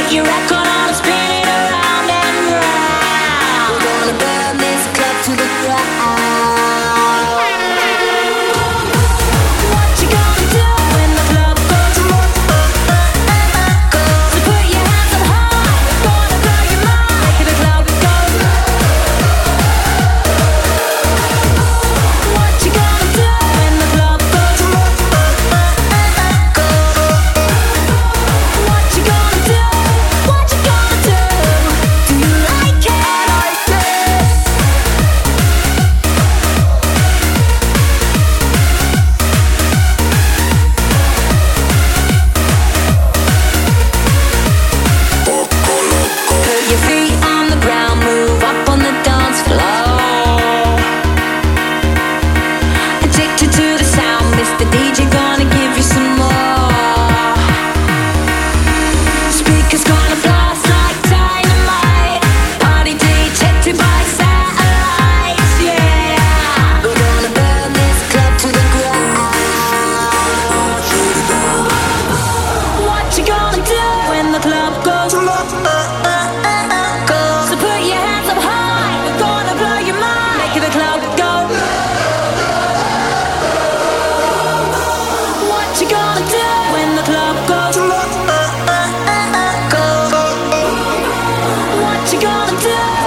your record on and spin it around and round. We're gonna burn this club to the ground. What you gonna do when the club goes? So put your hands up high. Gonna blow your mind. Make the club go. What you gonna do when the club goes? What you gonna do? What you gonna do? Do you like it? Put your feet on the ground, move up on the dance floor. Addicted to the sound, Mr. DJ gonna give you some more. Speakers gonna blast like dynamite. Party detected by satellites, yeah. We're gonna burn this club to the ground. What you gonna do when the club goes? So put your hands up high. We're gonna blow your mind. Make the club go. What you gonna do when the club goes? What you gonna do?